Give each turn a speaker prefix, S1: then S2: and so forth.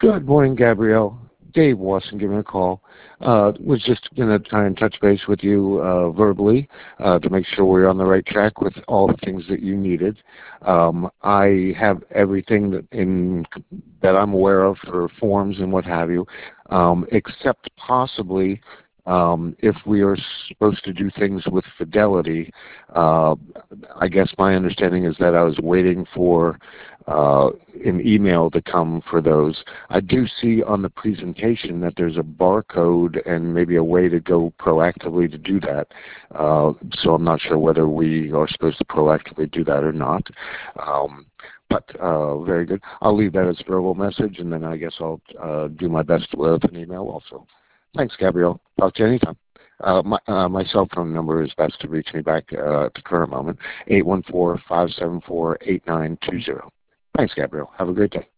S1: Good morning, Gabrielle. Dave Wasson giving a call. Was just going to try and touch base with you verbally to make sure we're on the right track with all the things that you needed. I have everything that I'm aware of for forms and what have you, except possibly if we are supposed to do things with Fidelity. I guess my understanding is that I was waiting for an email to come for those. I do see on the presentation that there's a barcode and maybe a way to go proactively to do that. So I'm not sure whether we are supposed to proactively do that or not. But very good. I'll leave that as a verbal message, and then I guess I'll do my best with an email also. Thanks, Gabrielle. Talk to you anytime. My cell phone number is best to reach me back at the current moment, 814-574-8920. Thanks, Gabrielle. Have a great day.